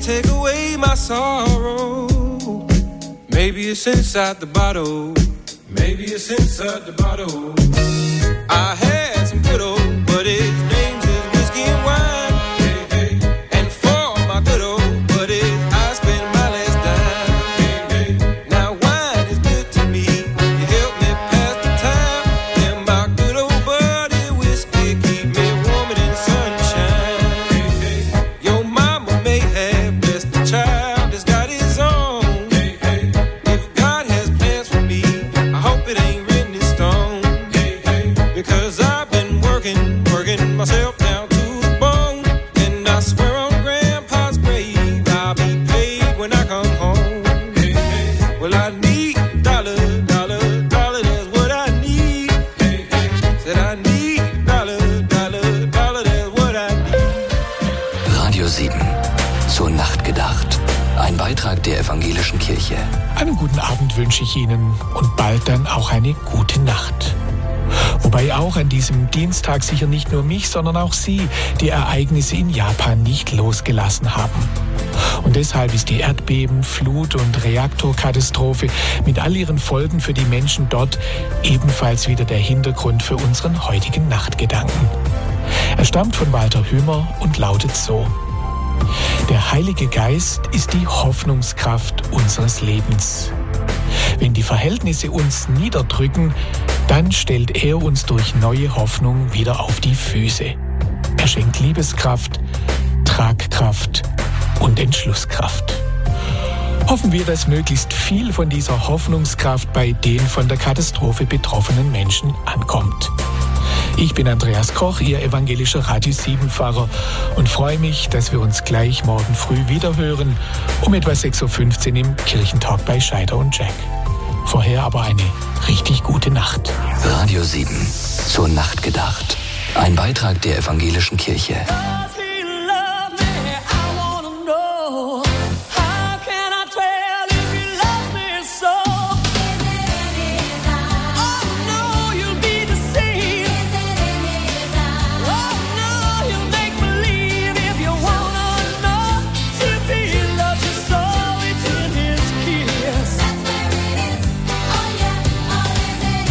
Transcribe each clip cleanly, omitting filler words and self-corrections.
take away my sorrow. Maybe it's inside the bottle. Maybe it's inside the bottle. I had some good old buddies, names is whiskey and wine. Hey, hey. And for my good old buddies, I spent my last dime. Hey, hey. Now wine is good to me. You help me pass the time. And my good old buddy whiskey keep me warm in the sunshine. Hey, hey. Your mama may have blessed the child that's got his own. Hey, hey. If God has plans for me, I hope it ain't written in stone. Hey, hey. Because I've been working myself down to the bone. And I swear on Grandpa's grave, I'll be paid when I come home. Hey, hey. Well, I need dollar, that's what I need. Hey, hey. Said I need dollar, that's what I need. Radio 7. Zur Nacht gedacht. Ein Beitrag der Evangelischen Kirche. Einen guten Abend wünsche ich Ihnen und bald dann auch eine gute Nacht. Wobei auch an diesem Dienstag sicher nicht nur mich, sondern auch Sie die Ereignisse in Japan nicht losgelassen haben. Und deshalb ist die Erdbeben, Flut und Reaktorkatastrophe mit all ihren Folgen für die Menschen dort ebenfalls wieder der Hintergrund für unseren heutigen Nachtgedanken. Er stammt von Walter Hümer und lautet so: Der Heilige Geist ist die Hoffnungskraft unseres Lebens. Wenn die Verhältnisse uns niederdrücken, dann stellt er uns durch neue Hoffnung wieder auf die Füße. Er schenkt Liebeskraft, Tragkraft und Entschlusskraft. Hoffen wir, dass möglichst viel von dieser Hoffnungskraft bei den von der Katastrophe betroffenen Menschen ankommt. Ich bin Andreas Koch, Ihr evangelischer Radio 7-Pfarrer und freue mich, dass wir uns gleich morgen früh wieder hören, um etwa 6.15 Uhr im Kirchentalk bei Scheider und Jack. Vorher aber eine richtig gute Nacht. Radio 7. Zur Nacht gedacht. Ein Beitrag der Evangelischen Kirche.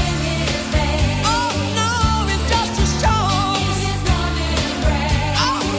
Oh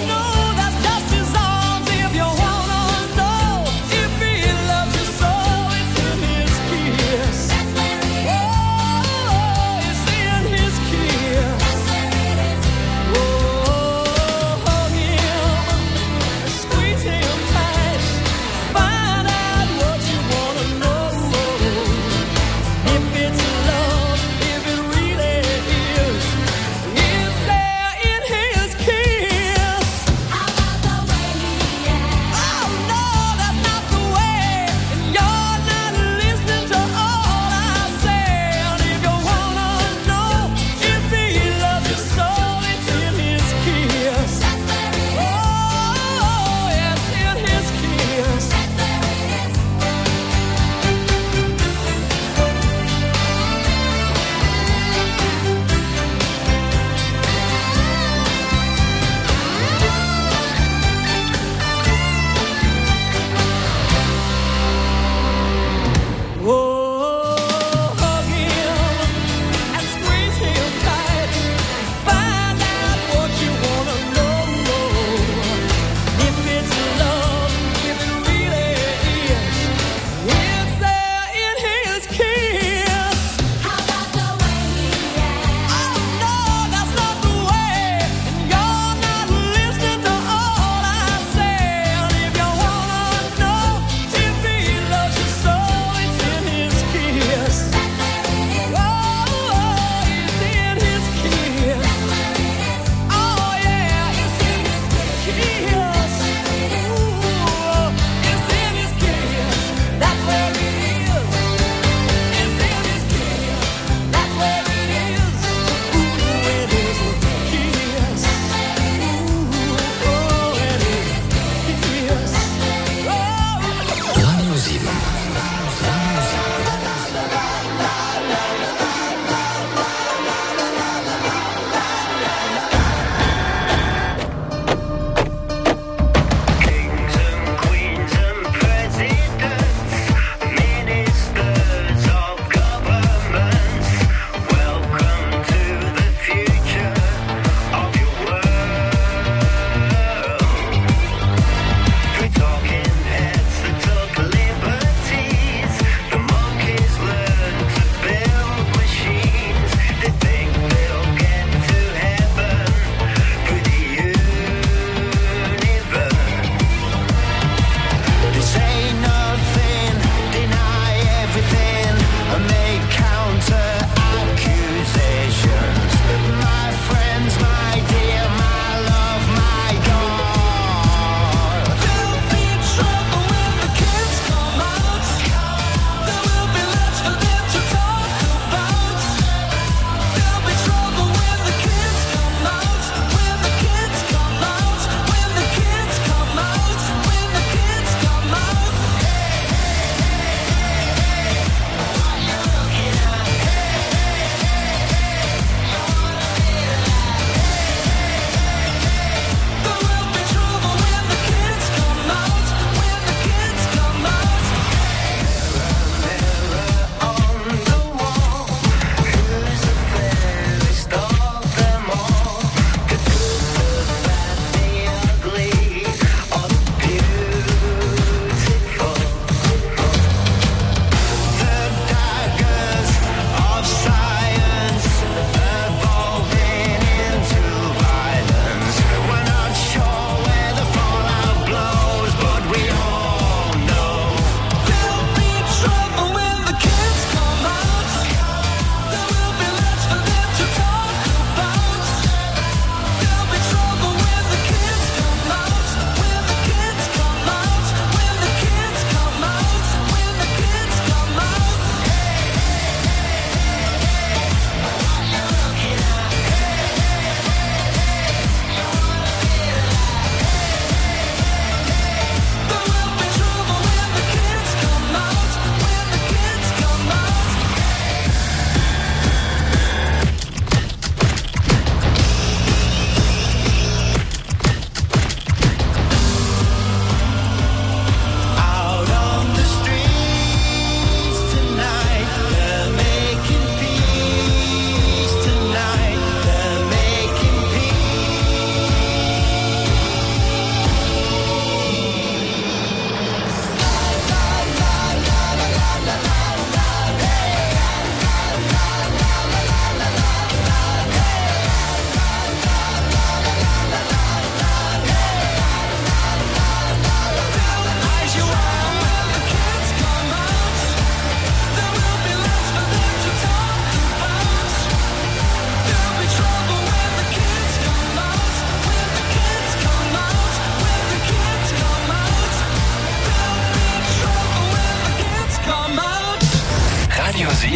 7.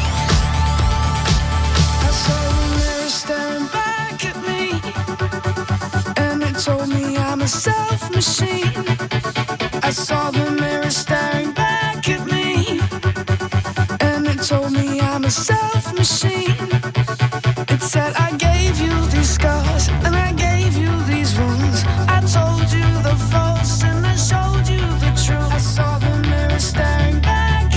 Told me I'm a self-machine. I saw the mirror staring back at me, and it told me I'm a self-machine. It said I gave you these scars, and I